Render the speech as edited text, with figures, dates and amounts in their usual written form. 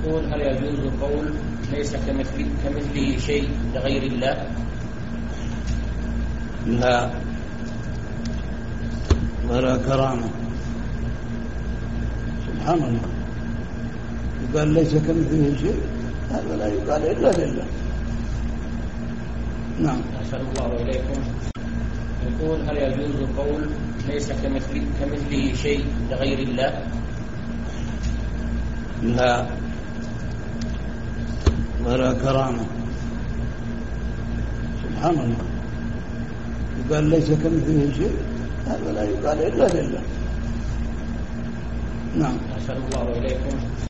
يقول هل يجوز قول ليس كمثله شيء لغير الله؟ لا، ولا كرامة. سبحان الله، يقال ليس كمثله شيء، هذا لا يقال إلا لله. نعم. أحسن الله إليكم. يقول هل يجوز قول ليس كمثله شيء لغير الله؟ لا، ولا كرامة. سبحان الله، يقال ليس كمثله شيء، هذا لا يقال إلا لله. نعم. أحسن الله إليكم.